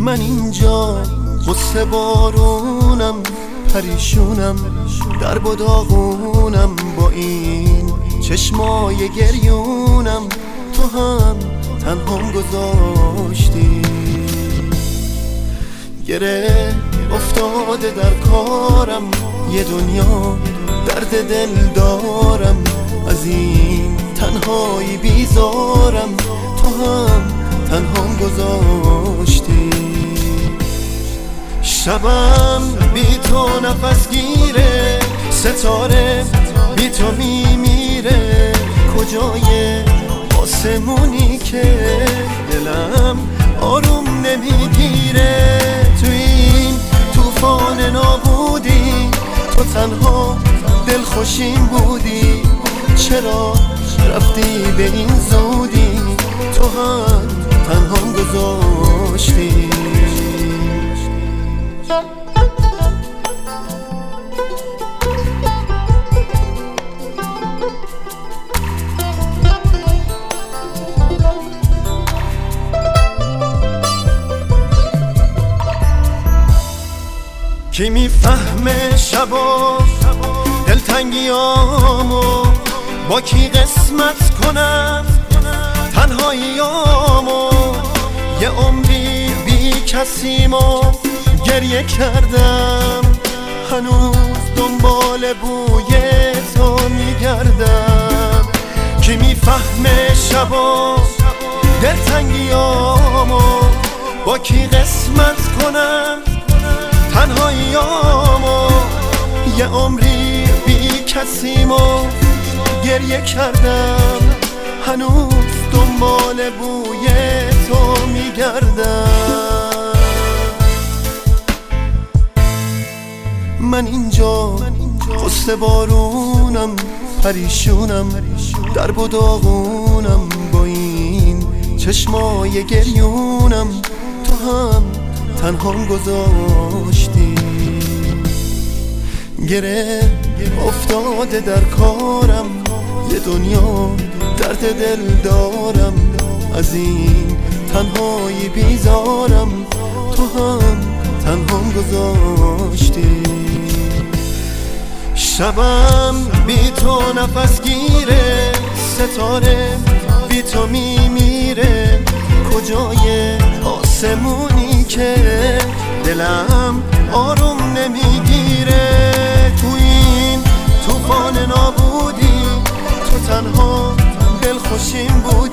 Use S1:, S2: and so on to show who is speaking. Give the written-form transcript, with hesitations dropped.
S1: من اینجا غصه بارونم، پریشونم، درب و داغونم، با این چشمای گریونم. تو هم تنهام گذاشتی، گره افتاده در کارم، یه دنیا درد دل دارم، از این تنهایی بیزارم. تو هم تنهام گذاشتی، شبم بی تو نفس گیره، ستاره بی تو میمیره. کجای آسمونی که دلم آروم نمیگیره؟ تو این طوفان نابودی تو تنها دلخوشیم بودی، چرا رفتی به این زودی؟ تو هم تنهام گذاشتی. کی میفهمه شبا دلتنگیامو، با کی قسمت کنم تنهاییامو؟ یه عمری بی کسیمو گریه کردم، هنوز دنبال بوی تو میگردم. کی میفهمه شبا دلتنگیامو، با کی قسمت کنم تنهاییامو؟ یه عمری بی کسیمو گریه کردم، هنوز دنبال بوی تو میگردم. من اینجا غصه بارونم، پریشونم، درب و داغونم، با این چشمای گریونم. تو هم تنهام گذاشتی، گره افتاده در کارم، یه دنیا درد دل دارم، از این تنهایی بیزارم. تو هم تنهام گذاشتی، شبم بی تو نفس گیره، ستاره بی تو میمیره. کجای آسمونی که دلم آروم نمیگیره؟ تو این طوفان نابودی تو تنها دلخوشیم بود،